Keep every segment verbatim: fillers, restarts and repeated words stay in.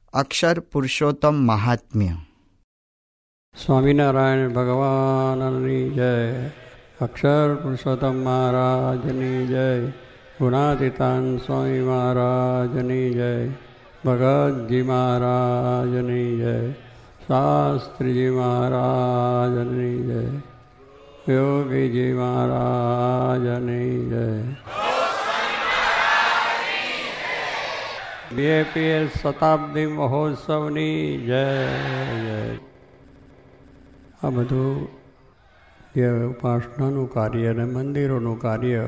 અક્ષર પુરુષોત્તમ મહાત્મ્ય. સ્વામિનારાયણ ભગવાનની જય. અક્ષર પુરુષોત્તમ મહારાજની જય. ગુણાતીતાન સ્વામી મહારાજની જય. ભગતજી મહારાજની જય. શાસ્ત્રીજી મહારાજની જય. યોગીજી મહારાજની જય. બીએપીએસ શતાબ્દી મહોત્સવની જય જય. આ બધું જે ઉપાસનાનું કાર્ય અને મંદિરોનું કાર્ય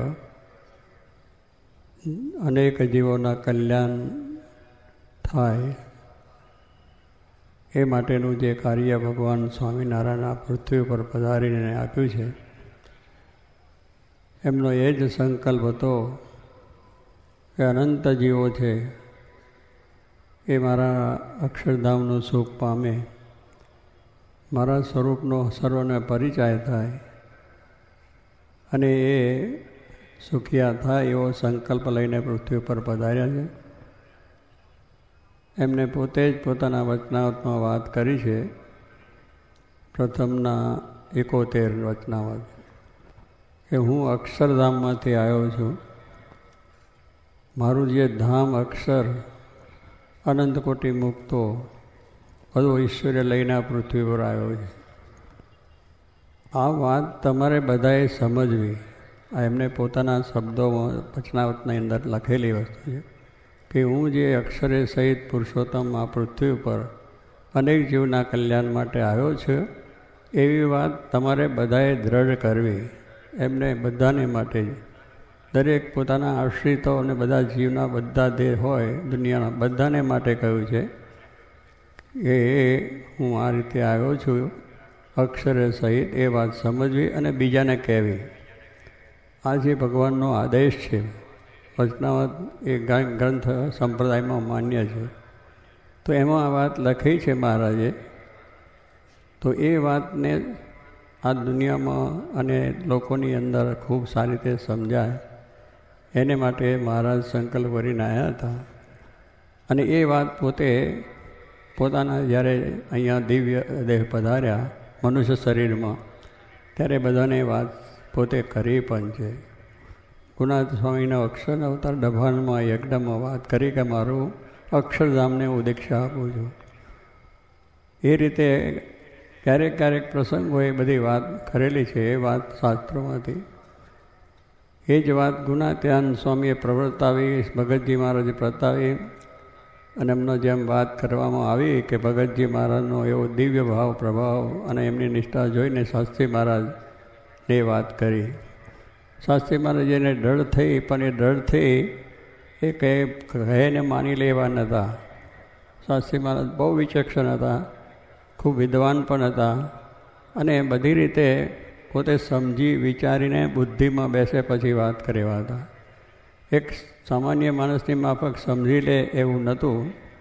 અનેક જીવોના કલ્યાણ થાય એ માટેનું જે કાર્ય ભગવાન સ્વામિનારાયણ આ પૃથ્વી પર પધારીને આપ્યું છે, એમનો એ જ સંકલ્પ હતો કે અનંત જીવો છે એ મારા અક્ષરધામનું સુખ પામે, મારા સ્વરૂપનો સર્વને પરિચય થાય અને એ સુખિયા થાય એવો સંકલ્પ લઈને પૃથ્વી પર પધાર્યા છે. એમને પોતે જ પોતાના વચનાવતમાં વાત કરી છે. પ્રથમના એકોતેર વચનાવત કે હું અક્ષરધામમાંથી આવ્યો છું. મારું જે ધામ અક્ષર અનંત કોટી મુક્તો બધું ઈશ્વરે લઈને આ પૃથ્વી પર આવ્યો છે. આ વાત તમારે બધાએ સમજવી. આ એમને પોતાના શબ્દોમાં વચનાવતની અંદર લખેલી વસ્તુ છે કે હું જે અક્ષરે સહિત પુરુષોત્તમ આ પૃથ્વી ઉપર અનેક જીવના કલ્યાણ માટે આવ્યો છું, એવી વાત તમારે બધાએ દ્રઢ કરવી. એમને બધાને માટે જ, દરેક પોતાના આશ્રિતો અને બધા જીવના બધા દેહ હોય દુનિયાના બધાને માટે કહ્યું છે કે હું આ રીતે આવ્યો છું અક્ષરે સહિત. એ વાત સમજવી અને બીજાને કહેવી. આ જે ભગવાનનો આદેશ છે, વચનાવત એ ગ્રંથ સંપ્રદાયમાં માન્ય છે, તો એમાં આ વાત લખી છે મહારાજે. તો એ વાતને આ દુનિયામાં અને લોકોની અંદર ખૂબ સારી રીતે સમજાય એને માટે મહારાજ સંકલ્પ કરીને આવ્યા હતા. અને એ વાત પોતે પોતાના જ્યારે અહીંયા દિવ્ય દેહ પધાર્યા મનુષ્ય શરીરમાં, ત્યારે બધાને વાત પોતે કરી પણ છે. ગુણાતીત સ્વામીના અક્ષર અવતાર ડભાનમાં યજ્ઞમાં વાત કરી કે મારું અક્ષરધામને હું દીક્ષા આપું છું. એ રીતે ક્યારેક ક્યારેક પ્રસંગોએ બધી વાત કરેલી છે. એ વાત શાસ્ત્રોમાંથી એ જ વાત ગુણાતીતાન સ્વામીએ પ્રવર્તાવી, ભગતજી મહારાજે પ્રતાવી. અને એમનો જેમ વાત કરવામાં આવી કે ભગતજી મહારાજનો એવો દિવ્ય ભાવ પ્રભાવ અને એમની નિષ્ઠા જોઈને શાસ્ત્રી મહારાજને વાત કરી. શાસ્ત્રી મહારાજ એને ડર થઈ, પણ એ ડર થઈ એ કહે કહેને માની લેવા નહોતા. શાસ્ત્રી મહારાજ બહુ વિચક્ષણ હતા, ખૂબ વિદ્વાન પણ હતા અને બધી રીતે પોતે સમજી વિચારીને બુદ્ધિમાં બેસે પછી વાત કરેવા હતા. એક સામાન્ય માણસની માફક સમજી લે એવું નહોતું.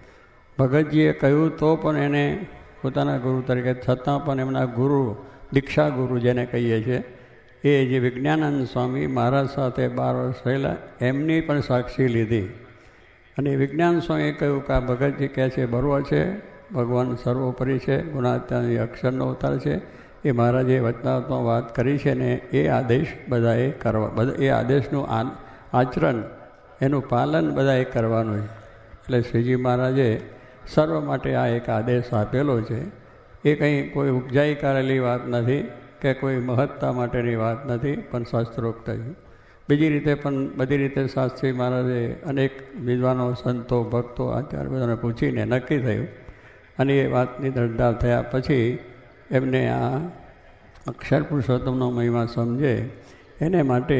ભગતજીએ કહ્યું તો પણ એને પોતાના ગુરુ તરીકે, છતાં પણ એમના ગુરુ, દીક્ષા ગુરુ જેને કહીએ છીએ, એ જે વિજ્ઞાનંદ સ્વામી મહારાજ સાથે બાર વર્ષ રહેલા, એમની પણ સાક્ષી લીધી. અને વિજ્ઞાન સ્વામીએ કહ્યું કે આ ભગતજી કહે છે બરોબર છે, ભગવાન સર્વોપરી છે, ગુણાતીતાન અક્ષરનો અવતાર છે. એ મહારાજે વચનાવતમાં વાત કરી છે ને એ આદેશ બધાએ કરવા, બધા એ આદેશનું આચરણ, એનું પાલન બધાએ કરવાનું છે. એટલે શ્રીજી મહારાજે સર્વ માટે આ એક આદેશ આપેલો છે. એ કંઈ કોઈ ઉપજાઈ કરેલી વાત નથી કે કોઈ મહત્તા માટેની વાત નથી, પણ શાસ્ત્રોક્ત છે. બીજી રીતે પણ બધી રીતે શાસ્ત્રી મહારાજે અનેક વિદ્વાનો, સંતો, ભક્તો, આચાર્ય બધાને પૂછીને નક્કી થયું. અને એ વાતની દરદાર થયા પછી એમને આ અક્ષર પુરુષોત્તમનો મહિમા સમજે એને માટે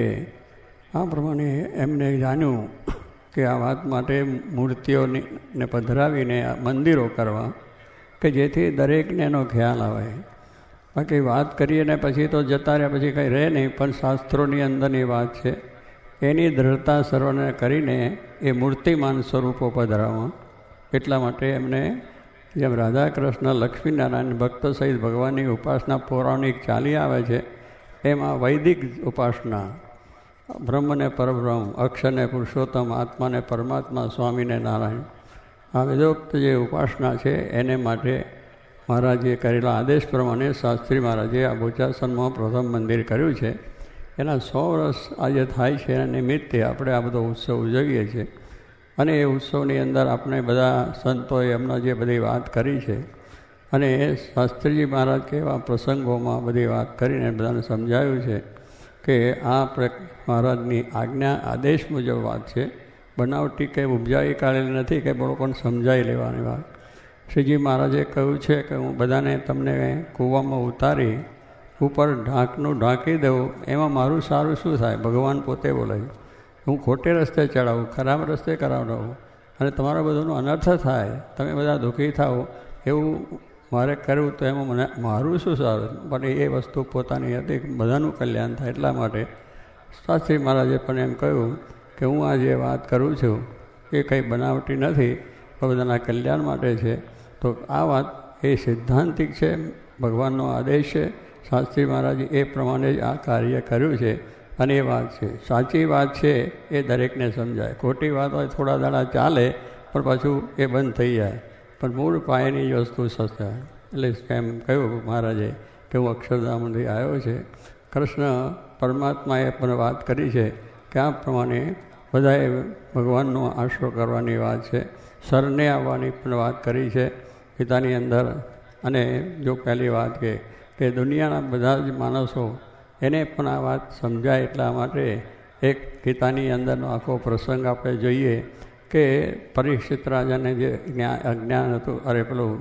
આ પ્રમાણે એમને જાણ્યું કે આ વાત માટે મૂર્તિઓને પધરાવીને મંદિરો કરવા કે જેથી દરેકને એનો ખ્યાલ આવે. બાકી વાત કરીએ ને પછી તો જતા રહ્યા પછી કંઈ રહે નહીં, પણ શાસ્ત્રોની અંદરની વાત છે. એની દ્રઢતા સર્વને કરીને એ મૂર્તિમાન સ્વરૂપો પધરાવવા. એટલા માટે એમને જેમ રાધા કૃષ્ણ લક્ષ્મીનારાયણ ભક્ત સહિત ભગવાનની ઉપાસના પૌરાણિક ચાલી આવે છે, એમાં વૈદિક ઉપાસના બ્રહ્મને પરબ્રહ્મ, અક્ષરને પુરુષોત્તમ, આત્માને પરમાત્મા, સ્વામીને નારાયણ, આ વેદોક્ત જે ઉપાસના છે એને માટે મહારાજે કરેલા આદેશ પ્રમાણે શાસ્ત્રી મહારાજે આ બોચાસનમાં પ્રથમ મંદિર કર્યું છે. એના સો વર્ષ આજે થાય છે એના નિમિત્તે આપણે આ બધો ઉત્સવ ઉજવીએ છીએ. અને એ ઉત્સવની અંદર આપણે બધા સંતોએ એમના જે બધી વાત કરી છે અને શાસ્ત્રીજી મહારાજ કેવા પ્રસંગોમાં બધી વાત કરીને બધાને સમજાવ્યું છે કે આ મહારાજની આજ્ઞા આદેશ મુજબ વાત છે. બનાવટી કંઈ ઉપજાવી કાઢેલી નથી કે લોકોને સમજાવી લેવાની વાત. શ્રીજી મહારાજે કહ્યું છે કે હું બધાને તમને કૂવામાં ઉતારી ઉપર ઢાંકનું ઢાંકી દઉં એમાં મારું સારું શું થાય? ભગવાન પોતે બોલે હું ખોટે રસ્તે ચડાવું, ખરાબ રસ્તે કરાવડાવું અને તમારા બધાનો અનર્થ થાય, તમે બધા દુઃખી થાઓ એવું મારે કરવું તો એમાં મને મારું શું સારું? પણ એ વસ્તુ પોતાની હતી બધાનું કલ્યાણ થાય એટલા માટે શાસ્ત્રી મહારાજે પણ એમ કહ્યું કે હું આ જે વાત કરું છું એ કંઈ બનાવટી નથી, પણ બધાના કલ્યાણ માટે છે. તો આ વાત એ સિદ્ધાંતિક છે, ભગવાનનો આદેશ છે. શાસ્ત્રી મહારાજે એ પ્રમાણે જ આ કાર્ય કર્યું છે અને એ વાત છે સાચી વાત છે. એ દરેકને સમજાય. ખોટી વાત હોય થોડા દાડા ચાલે પણ પાછું એ બંધ થઈ જાય, પણ મૂળ પાયાની જ વસ્તુ સસ્તા. એટલે એમ કહ્યું મહારાજે કે હું અક્ષરધામથી આવ્યો છે. કૃષ્ણ પરમાત્માએ પણ વાત કરી છે કે આ પ્રમાણે બધાએ ભગવાનનો આશરો કરવાની વાત છે. સરને આવવાની પણ વાત કરી છે ગીતાની અંદર. અને જો પહેલી વાત કે કે દુનિયાના બધા જ માણસો એને પણ આ વાત સમજાય એટલા માટે એક ગીતાની અંદરનો આખો પ્રસંગ આપણે જોઈએ કે પરીક્ષિત રાજાને જે અજ્ઞાન હતું, અરે પેલું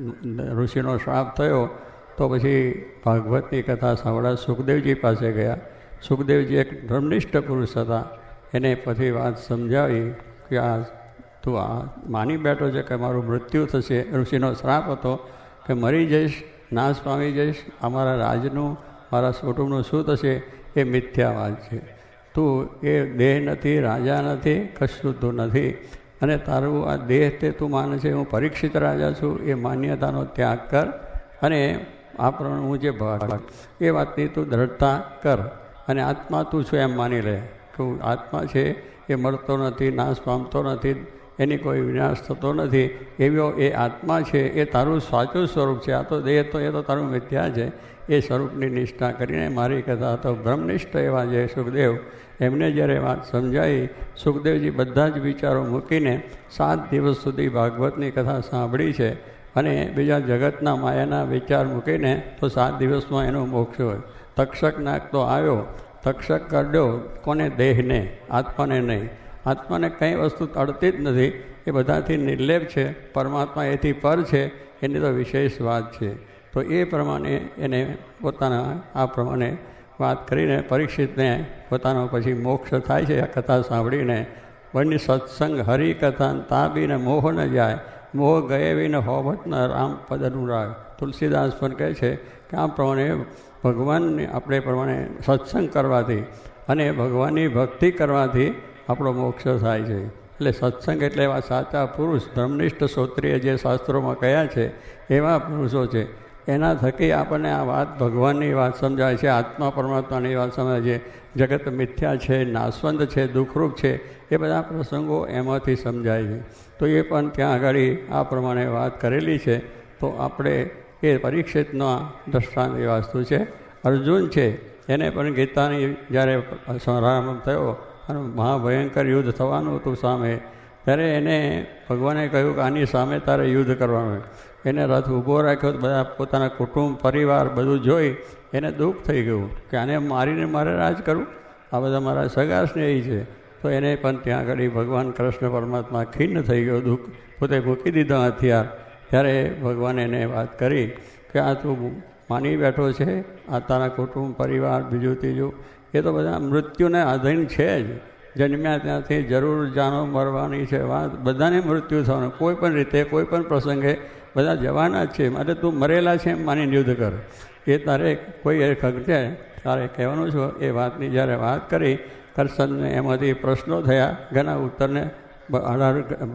ઋષિનો શ્રાપ થયો તો પછી ભાગવતની કથા સાંભળવા સુખદેવજી પાસે ગયા. સુખદેવજી એક બ્રહ્મનિષ્ઠ પુરુષ હતા. એને પછી વાત સમજાવી કે આ તું આ માની બેઠો છે કે મારું મૃત્યુ થશે. ઋષિનો શ્રાપ હતો કે મરી જઈશ, નાશ પામી જઈશ, અમારા રાજનું મારા કુટુંબનું શું થશે? એ મિથ્યાવાદ છે. તું એ દેહ નથી, રાજા નથી, કશું તું નથી. અને તારું આ દેહ તે તું માને છે હું પરીક્ષિત રાજા છું એ માન્યતાનો ત્યાગ કર અને આ પ્રમાણે હું જે ભાગ એ વાતની તું દ્રઢતા કર અને આત્મા તું છું એમ માની લે. તું આત્મા છે એ મળતો નથી, નાશ પામતો નથી, એની કોઈ વિનાશ થતો નથી. એવો એ આત્મા છે એ તારું સાચું સ્વરૂપ છે. આ તો દેહ તો એ તો તારું મિથ્યા છે. એ સ્વરૂપની નિષ્ઠા કરીને મારી કથા તો બ્રહ્મનિષ્ઠ એવા જે સુખદેવ એમને જ્યારે વાત સમજાવી, સુખદેવજી બધા જ વિચારો મૂકીને સાત દિવસ સુધી ભાગવતની કથા સાંભળી છે અને બીજા જગતના માયાના વિચાર મૂકીને તો સાત દિવસમાં એનો મોક્ષ હોય. તક્ષક નાગ તો આવ્યો, તક્ષક કરડ્યો કોને? દેહને, આત્માને નહીં. આત્માને કંઈ વસ્તુ તળતી જ નથી, એ બધાથી નિર્લેપ છે. પરમાત્મા એથી પર છે, એની તો વિશેષ વાત છે. તો એ પ્રમાણે એને પોતાના આ પ્રમાણે વાત કરીને પરીક્ષિતને પોતાનો પછી મોક્ષ થાય છે આ કથા સાંભળીને. બંને સત્સંગ હરિકથા તાબીને મોહ ન જાય, મોહ ગયે વિને હોવત ન રામ પદ અનુરાગ. તુલસીદાસ પણ કહે છે કે આ પ્રમાણે ભગવાનને આપણે પ્રમાણે સત્સંગ કરવાથી અને ભગવાનની ભક્તિ કરવાથી આપણો મોક્ષ થાય છે. એટલે સત્સંગ એટલે એવા સાચા પુરુષ, ધર્મનિષ્ઠ શ્રોત્રિય જે શાસ્ત્રોમાં કયા છે એવા પુરુષો છે. એના થકી આપણને આ વાત ભગવાનની વાત સમજાય છે, આત્મા પરમાત્માની વાત સમજાય છે. જગત મિથ્યા છે, નાશવંત છે, દુઃખરૂપ છે, એ બધા પ્રસંગો એમાંથી સમજાય છે. તો એ પણ ત્યાં આગળ આ પ્રમાણે વાત કરેલી છે. તો આપણે એ પરીક્ષિતનો દ્રષ્ટાંત એ વાસ્તુ છે. અર્જુન છે એને પણ ગીતાની જ્યારે પ્રારંભ થયો અને મહાભયંકર યુદ્ધ થવાનું હતું સામે, ત્યારે એને ભગવાને કહ્યું કે આની સામે તારે યુદ્ધ કરવાનું. એને રથ ઊભો રાખ્યો, બધા પોતાના કુટુંબ પરિવાર બધું જોઈ એને દુઃખ થઈ ગયું કે આને મારીને મારે રાજ કરવું, આ બધા મારા સગા સ્નેહી છે. તો એને પણ ત્યાં આગળ ભગવાન કૃષ્ણ પરમાત્મા ખિન્ન થઈ ગયો, દુઃખ પોતે મૂકી દીધો હથિયાર. ત્યારે ભગવાને એને વાત કરી કે આ તું માની બેઠો છે, આ તારા કુટુંબ પરિવાર બીજું ત્રીજું એ તો બધા મૃત્યુને આધીન છે જ. જન્મ્યા ત્યાંથી જરૂર જાનો મરવાની છે વાત, બધાને મૃત્યુ થવાનું. કોઈ પણ રીતે કોઈ પણ પ્રસંગે બધા જવાના જ છે. માટે તું મરેલા છે એમ માનીને યુદ્ધ કર. એ તારે કોઈ એ ખગજે તારે કહેવાનું છો. એ વાતની જ્યારે વાત કરી કૃષ્ણને એમાંથી પ્રશ્નો થયા, ઘણા ઉત્તરને અઢાર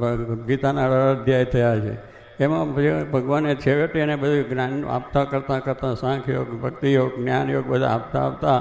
ગીતાના અઢાર અધ્યાય થયા છે. એમાં ભગવાને છેવટે એને બધું જ્ઞાન આપતા કરતાં કરતાં સાંખ્યોગ, ભક્તિયોગ, જ્ઞાનયોગ બધા આપતા આપતા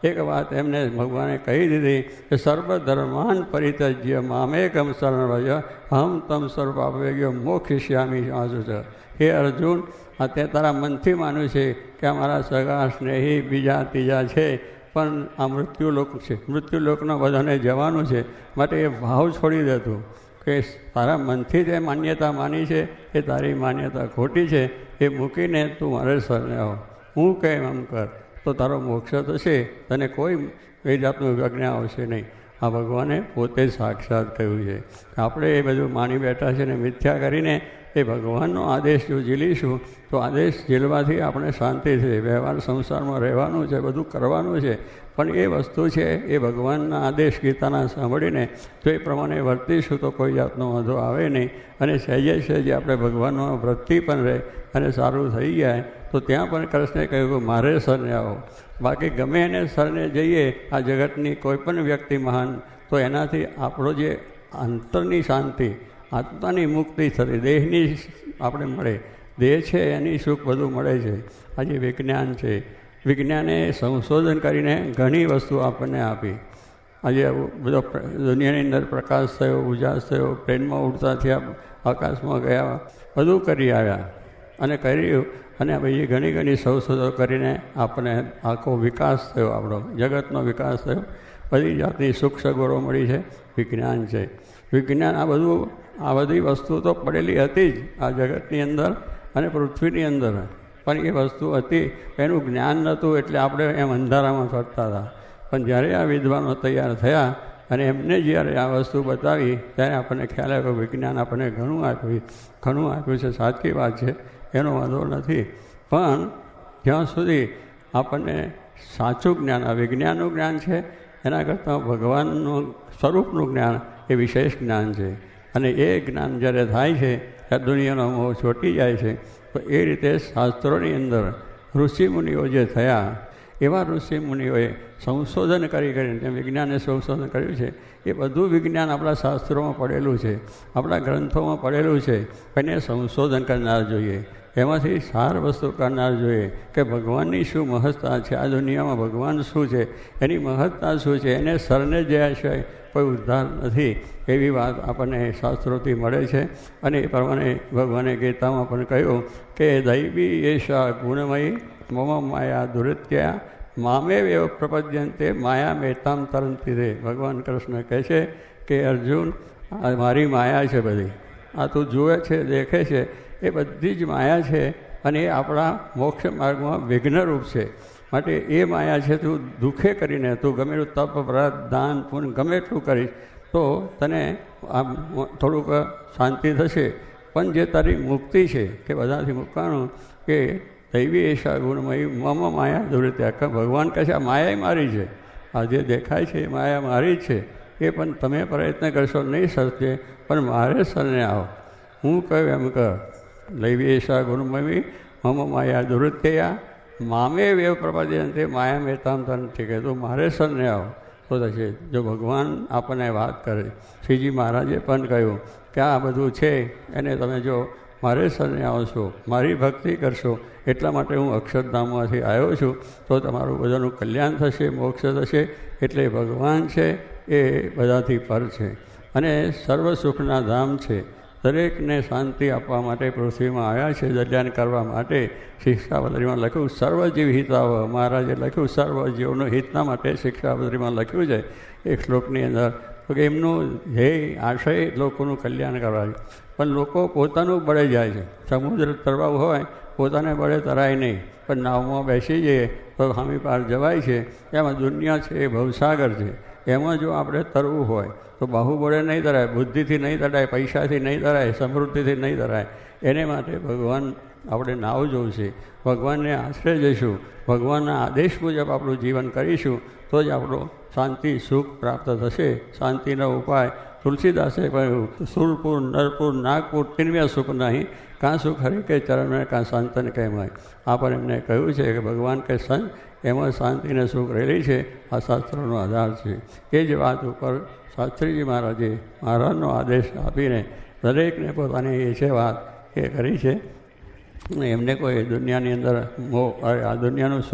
એક વાત એમને ભગવાને કહી દીધી કે સર્વધર્માન પરિત્યજ્ય મામેકમ શરણં વ્રજ હમ તમ સર્વાપયોગ્ય મોક્ષિષ્યામિ વાંચું છે. હે અર્જુન, આ તે તારા મનથી માન્યું છે કે અમારા સગા સ્નેહી બીજા ત્રીજા છે, પણ આ મૃત્યુલોક છે, મૃત્યુલોકનો બધાને જવાનું છે, માટે એ ભાવ છોડી દેતું કે તારા મનથી જે માન્યતા માની છે એ તારી માન્યતા ખોટી છે, એ મૂકીને તું મારે શરણે આવ, હું કેમ એમ કર તો તારો મોક્ષ થશે, તને કોઈ એ જાતનું વિઘ્ન આવશે નહીં. આ ભગવાને પોતે સાક્ષાત કહ્યું છે. આપણે એ બધું માની બેઠા છે ને મિથ્યા કરીને એ ભગવાનનો આદેશ જો ઝીલીશું તો આદેશ ઝીલવાથી આપણે શાંતિ છે, વ્યવહાર સંસારમાં રહેવાનું છે, બધું કરવાનું છે, પણ એ વસ્તુ છે એ ભગવાનના આદેશ ગીતાના સાંભળીને જો એ પ્રમાણે વર્તીશું તો કોઈ જાતનો વાંધો આવે નહીં. અને સહેજે સહેજે આપણે ભગવાનનો વૃત્તિ પણ રહે અને સારું થઈ જાય. તો ત્યાં પણ કૃષ્ણે કહ્યું કે મારે શરણે આવો. બાકી ગમે એને શરણે જઈએ આ જગતની કોઈ પણ વ્યક્તિ મહાન, તો એનાથી આપણો જે અંતરની શાંતિ, આત્માની મુક્તિ થતી, દેહની આપણે મળે, દેહ છે એની સુખ બધું મળે છે. આજે વિજ્ઞાન છે, વિજ્ઞાને સંશોધન કરીને ઘણી વસ્તુ આપણને આપી. આજે બધો દુનિયાની અંદર પ્રકાશ થયો, ઉજાસ થયો, પ્લેનમાં ઉડતા થયા, આકાશમાં ગયા, બધું કરી આવ્યા અને કર્યું. અને પછી ઘણી ઘણી સંશોધનો કરીને આપણને આખો વિકાસ થયો, આપણો જગતનો વિકાસ થયો, બધી જાતની સુખ સગવડો મળી છે. વિજ્ઞાન છે, વિજ્ઞાન આ બધું આ બધી વસ્તુ તો પડેલી હતી જ આ જગતની અંદર અને પૃથ્વીની અંદર, પણ એ વસ્તુ હતી, એનું જ્ઞાન નહોતું એટલે આપણે એમ અંધારામાં ફરતા હતા. પણ જ્યારે આ વિદ્વાનો તૈયાર થયા અને એમને જ્યારે આ વસ્તુ બતાવી ત્યારે આપણને ખ્યાલ આવ્યો વિજ્ઞાન આપણને ઘણું આપ્યું, ઘણું આપ્યું છે, સાચી વાત છે, એનો વાંધો નથી. પણ જ્યાં સુધી આપણને સાચું જ્ઞાન, આ વિજ્ઞાનનું જ્ઞાન છે, એના કરતાં ભગવાનનું સ્વરૂપનું જ્ઞાન એ વિશેષ જ્ઞાન છે. અને એ જ્ઞાન જ્યારે થાય છે ત્યારે દુનિયાનો મોહ છોટી જાય છે. તો એ રીતે શાસ્ત્રોની અંદર ઋષિમુનિઓ જે થયા, એવા ઋષિમુનિઓએ સંશોધન કરી કરીને જેમ વિજ્ઞાને સંશોધન કર્યું છે, એ બધું વિજ્ઞાન આપણા શાસ્ત્રોમાં પડેલું છે, આપણા ગ્રંથોમાં પડેલું છે. એને સંશોધન કરનાર જોઈએ, એમાંથી સાર વસ્તુ કરનાર જોઈએ કે ભગવાનની શું મહત્તા છે, આ દુનિયામાં ભગવાન શું છે, એની મહત્તા શું છે, એને શરણે જયા છે કોઈ ઉદ્ધાર નથી, એવી વાત આપણને શાસ્ત્રોથી મળે છે. અને એ પ્રમાણે ભગવાને ગીતામાં પણ કહ્યું કે દૈવી એશા ગુણમયી મમ માયા દુરિત્યા મામે એવ પ્રપદ્યંતે માયા મેતામ તરંતી રે. ભગવાન કૃષ્ણ કહે છે કે અર્જુન, આ મારી માયા છે બધી, આ તું જુએ છે, દેખે છે, એ બધી જ માયા છે અને એ આપણા મોક્ષ માર્ગમાં વિઘ્નરૂપ છે. માટે એ માયા છે, તું દુઃખે કરીને તું ગમે એટલું તપ, વ્રત, દાન, પુણ્ય ગમે એટલું કરીશ તો તને આમ થોડુંક શાંતિ થશે. પણ જે તારી મુક્તિ છે કે બધાથી મૂકવાનું કે દૈવી એશા ગુણમયી મમ માયા દુરિત્યા. ભગવાન કહે છે આ માયા મારી છે, આ જે દેખાય છે એ માયા મારી જ છે, એ પણ તમે પ્રયત્ન કરશો નહીં સરશે, પણ મારે શરણે આવો, હું કહ્યું એમ કર. દૈવી એશા ગુણમયી મમ માયા દુરિત્યા મામે વેવ પ્રપદ્યંતે માયા મેતામ તરંતી કહે, તું મારે શરણે આવો તો થશે. જો ભગવાન આપણને વાત કરે, શ્રીજી મહારાજે પણ કહ્યું કે આ બધું છે એને તમે જો મારે શરણે આવશો, મારી ભક્તિ કરશો, એટલા માટે હું અક્ષરધામમાંથી આવ્યો છું, તો તમારું બધાનું કલ્યાણ થશે, મોક્ષ થશે. એટલે ભગવાન છે એ બધાથી પર છે અને સર્વ સુખના ધામ છે. દરેકને શાંતિ આપવા માટે પૃથ્વીમાં આવ્યા છે, કલ્યાણ કરવા માટે. શિક્ષાપત્રીમાં લખ્યું સર્વજીવ હિતાવ, મહારાજે લખ્યું સર્વ જીવનું હિતના માટે શિક્ષાપત્રીમાં લખ્યું છે એક શ્લોકની અંદર. તો કે એમનું ધ્યેય આશય લોકોનું કલ્યાણ કરવા છે, પણ લોકો પોતાનું બળે જાય છે. સમુદ્ર તરવાવું હોય પોતાને બળે તરાય નહીં, પણ નાવમાં બેસી જઈએ તો હામી પાર જવાય છે. એમાં દુનિયા છે એ ભવસાગર છે, એમાં જો આપણે તરવું હોય તો બાહુબળે નહીં તરાય, બુદ્ધિથી નહીં તરાય, પૈસાથી નહીં તરાય, સમૃદ્ધિથી નહીં તરાય. એને માટે ભગવાન આપણે નાવ જોશે, ભગવાનને આશરે જઈશું, ભગવાનના આદેશ મુજબ આપણું જીવન કરીશું તો જ આપણો શાંતિ સુખ પ્રાપ્ત થશે. શાંતિનો ઉપાય તુલસીદાસે કહ્યું સુરપુર નરપુર નાગપુર તિન્મ્ય સુખ નહીં, કાં સુખ હરે કે ચરણ કાં શાંતન કહેવાય. આ પણ એમને કહ્યું છે કે ભગવાન કે સંત એમાં શાંતિને સુખ રહેલી છે, આ શાસ્ત્રોનો આધાર છે. એ જ વાત ઉપર શાસ્ત્રીજી મહારાજે મહારાજનો આદેશ આપીને દરેકને પોતાની એ છે વાત એ કરી છે. એમને કોઈ દુનિયાની અંદર મોહ, આ દુનિયાનું સુખ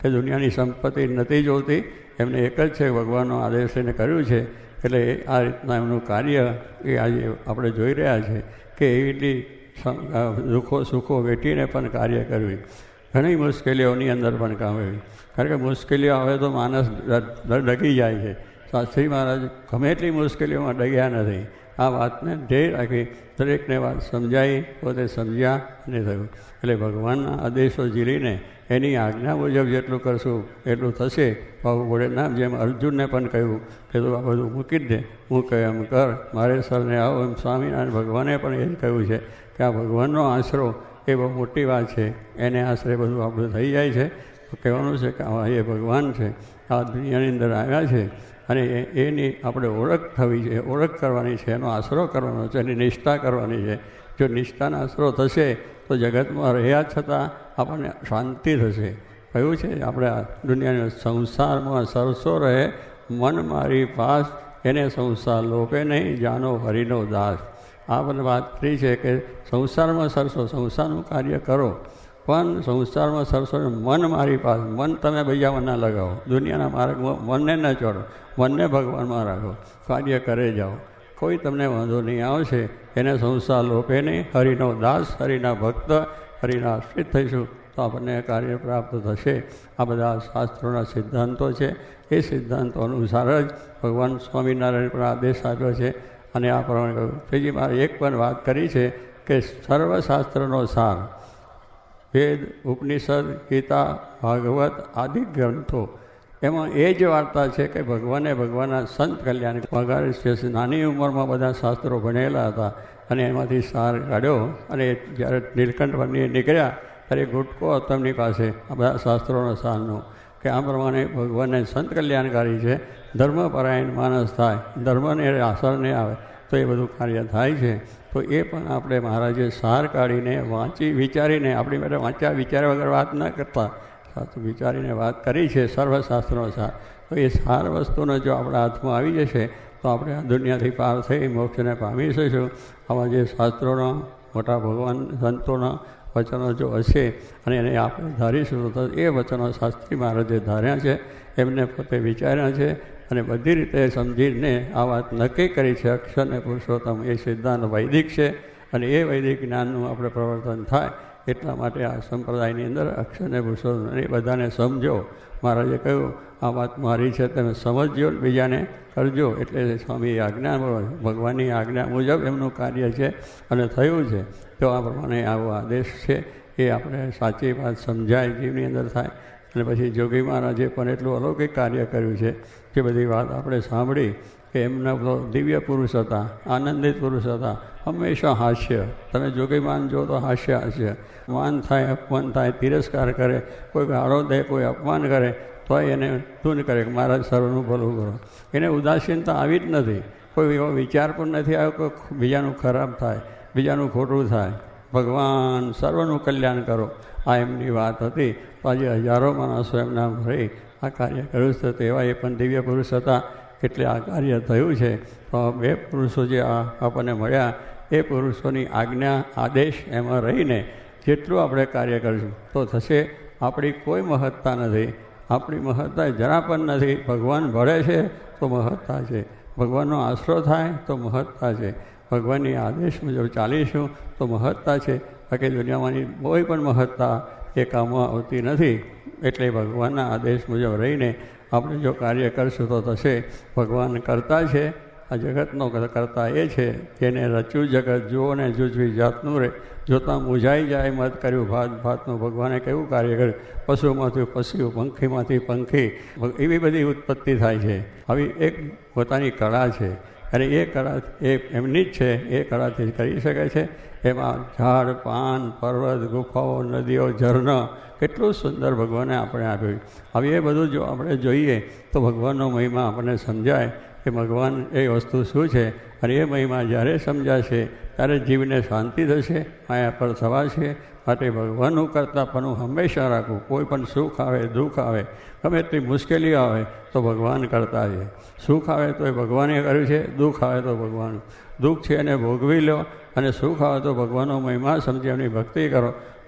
કે દુનિયાની સંપત્તિ નથી જોતી, એમને એક જ છે, ભગવાનનો આદેશ એને કર્યું છે. એટલે આ રીતના એમનું કાર્ય એ આજે આપણે જોઈ રહ્યા છે કે એવી દુઃખો સુખો વેઠીને પણ કાર્ય કર્યું. ઘણી મુશ્કેલીઓની અંદર પણ કામ આવ્યું, કારણ કે મુશ્કેલીઓ આવે તો માણસ ડગી જાય છે. શાસ્ત્રી મહારાજ ગમે એટલી મુશ્કેલીઓમાં ડગ્યા નથી. આ વાતને ધ્યેય રાખી દરેકને વાત સમજાવી, પોતે સમજ્યા અને થયું. એટલે ભગવાનના આદેશો ઝીલીને એની આજ્ઞા મુજબ જેટલું કરશું એટલું થશે. બાબુ ભોળેનાથ જેમ અર્જુનને પણ કહ્યું કે તું આ બધું મૂકી જ દે, હું કહે એમ કર, મારે સરને આવો. એમ સ્વામિનારાયણ ભગવાને પણ એ જ કહ્યું છે કે આ ભગવાનનો આશરો એ બહુ મોટી વાત છે, એને આશરે બધું આપણું થઈ જાય છે. તો કહેવાનું છે કે આ એ ભગવાન છે, આ દુનિયાની અંદર આવ્યા છે અને એની આપણે ઓળખ થવી છે, ઓળખ કરવાની છે, એનો આશરો કરવાનો છે, એની નિષ્ઠા કરવાની છે. જો નિષ્ઠાનો આશરો થશે તો જગતમાં રહ્યા છતાં આપણને શાંતિ થશે. કહ્યું છે આપણે આ દુનિયાના સંસારમાં સરસો રહે, મન મારી પાસ, એને સંસાર લોપે નહીં, જાનો હરિનો દાસ. આ પણ વાત કરી છે કે સંસારમાં સરસો, સંસારનું કાર્ય કરો, પણ સંસારમાં સરસો મન મારી પાસ. મન તમે બીજામાં ના લગાવો, દુનિયાના માર્ગમાં મનને ન ચોડો, મનને ભગવાનમાં રાખો, કાર્ય કરે જાઓ. કોઈ તમને વાંધો નહીં આવશે. એને સંસાર લોપે નહીં, હરિનો દાસ, હરિના ભક્ત, હરિના આશ્રિત થઈશું તો આપણને કાર્ય પ્રાપ્ત થશે. આ બધા શાસ્ત્રોના સિદ્ધાંતો છે. એ સિદ્ધાંતો અનુસાર જ ભગવાન સ્વામિનારાયણ પણ આદેશ આપ્યો છે અને આ પ્રમાણે કહ્યું. ત્રીજી મારે એક પણ વાત કરી છે કે સર્વશાસ્ત્રનો સાર, વેદ, ઉપનિષદ, ગીતા, ભાગવત આદિ ગ્રંથો, એમાં એ જ વાર્તા છે કે ભગવાને ભગવાનના સંત કલ્યાણ વગાડે છે. નાની ઉંમરમાં બધા શાસ્ત્રો ભણેલા હતા અને એમાંથી સાર કાઢ્યો અને જ્યારે નીલકંઠ વનની નીકળ્યા ત્યારે ગુટકો હતો એમની પાસે આ બધા શાસ્ત્રોના સારનો, કે આ પ્રમાણે ભગવાનને સંત કલ્યાણકારી છે. ધર્મપરાયણ માણસ થાય, ધર્મને અસર નહીં આવે તો એ બધું કાર્ય થાય છે. તો એ પણ આપણે મહારાજે સાર કાઢીને વાંચી વિચારીને, આપણી માટે વાંચ્યા વિચાર્યા વગર વાત ન કરતા, વિચારીને વાત કરી છે સર્વશાસ્ત્રનો સાર. તો એ સાર વસ્તુનો જો આપણા હાથમાં આવી જશે તો આપણે આ દુનિયાથી પાર થઈ મોક્ષને પામી શકીશું. આવા જે શાસ્ત્રોનો મોટા ભગવાન સંતોના વચનો જો હશે અને એને આપણે ધારીશું તો એ વચનો શાસ્ત્રી મહારાજે ધાર્યા છે, એમને પોતે વિચાર્યા છે અને બધી રીતે સમજીને આ વાત નક્કી કરી છે. અક્ષર અને પુરુષોત્તમ એ સિદ્ધાંત વૈદિક છે અને એ વૈદિક જ્ઞાનનું આપણે પ્રવર્તન થાય એટલા માટે આ સંપ્રદાયની અંદર અક્ષર અને પુરુષોત્તમ એ બધાને સમજો. મહારાજે કહ્યું આ વાત મારી છે, તમે સમજજો, બીજાને કરજો. એટલે સ્વામી આજ્ઞા, ભગવાનની આજ્ઞા મુજબ એમનું કાર્ય છે અને થયું છે. તો આ પ્રમાણે આવો આદેશ છે એ આપણે સાચી વાત સમજાય, જીવની અંદર થાય. અને પછી જોગી મહારાજે પણ એટલું અલૌકિક કાર્ય કર્યું છે જે બધી વાત આપણે સાંભળી કે એમના તો દિવ્ય પુરુષ હતા, આનંદિત પુરુષ હતા, હંમેશા હાસ્ય. તમે જોગી માન જો તો હાસ્ય હાસ્ય, માન થાય, અપમાન થાય, તિરસ્કાર કરે, કોઈ ગાળો દે, કોઈ અપમાન કરે તો એને ધૂન કરે કે મહારાજ સર્વનું ભલું કરો. એને ઉદાસીનતા આવી જ નથી, કોઈ એવો વિચાર પણ નથી આવ્યો કે બીજાનું ખરાબ થાય, બીજાનું ખોટું થાય. ભગવાન સર્વનું કલ્યાણ કરો, આ એમની વાત હતી. તો આજે હજારો માણસો એમના રહી આ કાર્ય કર્યું છે. તેવા એ પણ દિવ્ય પુરુષ હતા, એટલે આ કાર્ય થયું છે. તો બે પુરુષો જે આ આપણને મળ્યા એ પુરુષોની આજ્ઞા, આદેશ એમાં રહીને જેટલું આપણે કાર્ય કરીશું તો થશે. આપણી કોઈ મહત્તા નથી, આપણી મહત્તા જરા પણ નથી. ભગવાન ભળે છે તો મહત્તા છે, ભગવાનનો આશરો થાય તો મહત્તા છે, ભગવાનની આદેશ મુજબ ચાલીશું તો મહત્તા છે. બાકી દુનિયામાંની કોઈ પણ મહત્તા એ કામમાં આવતી નથી. એટલે ભગવાનના આદેશ મુજબ રહીને આપણે જો કાર્ય કરશું તો થશે. ભગવાન કરતા છે, આ જગતનો કરતા એ છે જેને રચ્યું જગત જુઓ ને જૂજવી જાતનું રહે, જોતાં મૂંઝાઈ જાય મત કર્યું ભાત ભાતનું. ભગવાને કેવું કાર્ય કર્યું, પશુમાંથી પશુ, પંખીમાંથી પંખી, એવી બધી ઉત્પત્તિ થાય છે. આવી એક પોતાની કળા છે અને એ કળા એ એમની જ છે, એ કળાથી કરી શકે છે. એમાં ઝાડ, પાન, પર્વત, ગુફાઓ, નદીઓ, ઝરણા, કેટલું સુંદર ભગવાને આપણે આપ્યું. હવે એ બધું જો આપણે જોઈએ તો ભગવાનનો મહિમા આપણને સમજાય કે ભગવાન એ વસ્તુ શું છે. અને એ મહિમા જ્યારે સમજાશે ત્યારે જીવને શાંતિ થશે, માયા પર થવાશે. માટે ભગવાનનું કરતાં પણ હંમેશા રાખવું. કોઈ પણ સુખ આવે, દુઃખ આવે, ગમે એટલી મુશ્કેલી આવે તો ભગવાન કરતા છે. સુખ આવે તો એ ભગવાને કર્યું છે, દુઃખ આવે તો ભગવાન. દુઃખ છે એને ભોગવી લો અને સુખ આવે તો ભગવાનનો મહિમા સમજી એમની ભક્તિ કરો.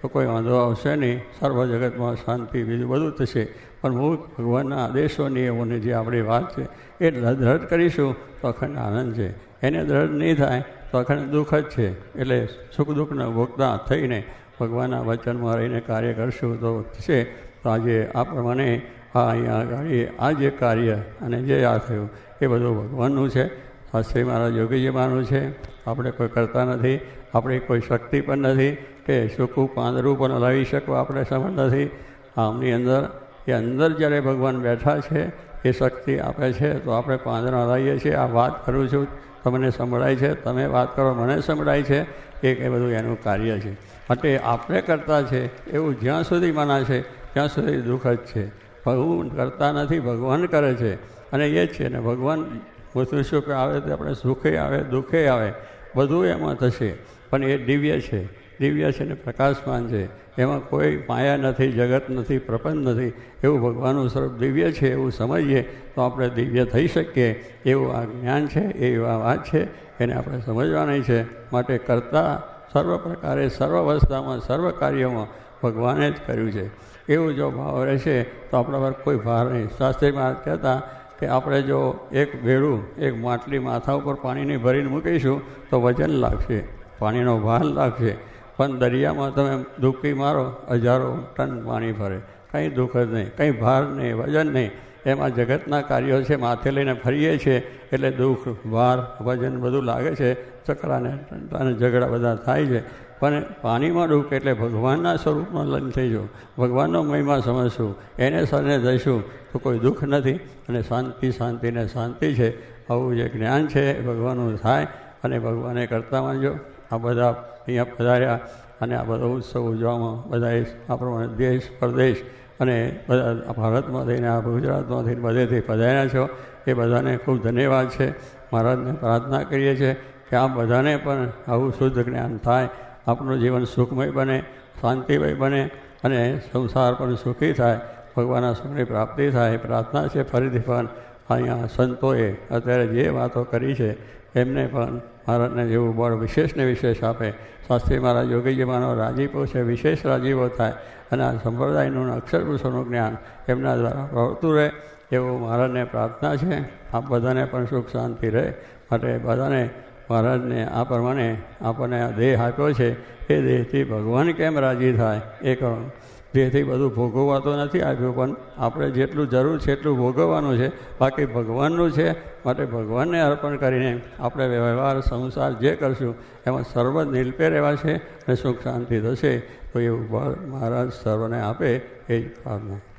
તો કોઈ વાંધો આવશે નહીં, સર્વ જગતમાં શાંતિ, બીજું બધું થશે. પણ હું ભગવાનના આદેશો નિયમોની જે આપણી વાત છે એ દ્રઢ કરીશું તો અખંડ આનંદ છે. એને દ્રઢ નહીં થાય તો અખંડ દુઃખ જ છે. એટલે સુખ દુઃખના ભોગતા થઈને ભગવાનના વચનમાં રહીને કાર્ય કરશું તો થશે. તો આજે આ પ્રમાણે આ અહીંયા આગળ આ જે કાર્ય અને જે આ થયું એ બધું ભગવાનનું છે, શાસ્ત્રી મહારાજ યોગીજીમાંનું છે. આપણે કોઈ કરતા નથી, આપણી કોઈ શક્તિ પણ નથી કે સૂકું પાંદડું પણ હલાવી શકવા આપણે સમર્થ નથી. આમની અંદર એ અંદર જ્યારે ભગવાન બેઠા છે એ શક્તિ આપે છે તો આપણે પાંદડા હલાવીએ છીએ. આ વાત કરું છું, તમને સંભળાય છે, તમે વાત કરો, મને સંભળાય છે. એક એ બધું એનું કાર્ય છે. માટે આપણે કરતા છે એવું જ્યાં સુધી મના છે ત્યાં સુધી દુઃખ જ છે. હું કરતા નથી, ભગવાન કરે છે અને એ જ છે. ને ભગવાન મૃત્યુ સુખ આવે તો આપણે સુખે આવે દુઃખે આવે બધું એમાં થશે. પણ એ દિવ્ય છે, દિવ્ય છે ને પ્રકાશમાન છે. એમાં કોઈ માયા નથી, જગત નથી, પ્રપંચ નથી. એવું ભગવાનનું સ્વરૂપ દિવ્ય છે એવું સમજીએ તો આપણે દિવ્ય થઈ શકીએ. એવું આ જ્ઞાન છે, એવી આ વાત છે, એને આપણે સમજવાની છે. માટે કરતા સર્વ પ્રકારે સર્વ અવસ્થામાં સર્વ કાર્યોમાં ભગવાને જ કર્યું છે. એવું જો ભાવ રહેશે તો આપણા પર કોઈ ભાર નહીં. શાસ્ત્રીમાં કહેતા કે આપણે જો એક ભેળું એક માટલી માથા ઉપર પાણીની ભરીને મૂકીશું તો વજન લાગશે, પાણીનો ભાર લાગશે. પણ દરિયામાં તમે ડૂબકી મારો હજારો ટન પાણી ભરે, કંઈ દુઃખ જ નહીં, કંઈ ભાર નહીં, વજન નહીં. એમાં જગતના કાર્યો છે, માથે લઈને ફરીએ છીએ એટલે દુઃખ, ભાર, વજન બધું લાગે છે. ચકરાને અને ઝઘડા બધા થાય છે. પણ પાણીમાં ડૂબકે એટલે ભગવાનના સ્વરૂપમાં લગ્ન થઈ જવું, ભગવાનનો મહિમા સમજશું, એને સરને જઈશું તો કોઈ દુઃખ નથી અને શાંતિ શાંતિને શાંતિ છે. આવું જે જ્ઞાન છે એ ભગવાનનું થાય અને ભગવાને કરતા માનજો. આ બધા અહીંયા પધાર્યા અને આ બધા ઉત્સવ ઉજવામાં બધાએ આપણો દેશ પરદેશ અને બધા ભારતમાં થઈને આ ગુજરાતમાં થઈને બધેથી પધાર્યા છો એ બધાને ખૂબ ધન્યવાદ છે. મહારાજને પ્રાર્થના કરીએ છીએ કે આ બધાને પણ આવું શુદ્ધ જ્ઞાન થાય, આપણું જીવન સુખમય બને, શાંતિમય બને અને સંસાર પણ સુખી થાય, ભગવાનના સુખની પ્રાપ્તિ થાય. પ્રાર્થના છે ફરીથી પણ અહીંયા સંતોએ અત્યારે જે વાતો કરી છે એમને પણ મહારાજને જેવું બળ વિશેષ ને વિશેષ આપે. શાસ્ત્રી મહારાજ યોગીજીમાંનો રાજીપો છે, વિશેષ રાજીપો થાય અને આ સંપ્રદાયનું અક્ષર પુરુષોનું જ્ઞાન એમના દ્વારા પ્રવર્તું રહે એવું મહારાજને પ્રાર્થના છે. આપ બધાને પણ સુખ શાંતિ રહે. માટે બધાને મહારાજને આ પ્રમાણે આપણને આ દેહ આપ્યો છે એ દેહથી ભગવાન કેમ રાજી થાય એ કરો. દેહથી બધું ભોગવવા તો નથી આપ્યું, પણ આપણે જેટલું જરૂર છે એટલું ભોગવવાનું છે, બાકી ભગવાનનું છે. માટે ભગવાનને અર્પણ કરીને આપણે વ્યવહાર સંસાર જે કરશું એમાં સર્વ નિલપે રહેવા છે અને સુખ શાંતિ થશે. તો એવું બળ મહારાજ સર્વને આપે એ જ પ્રાર્થના.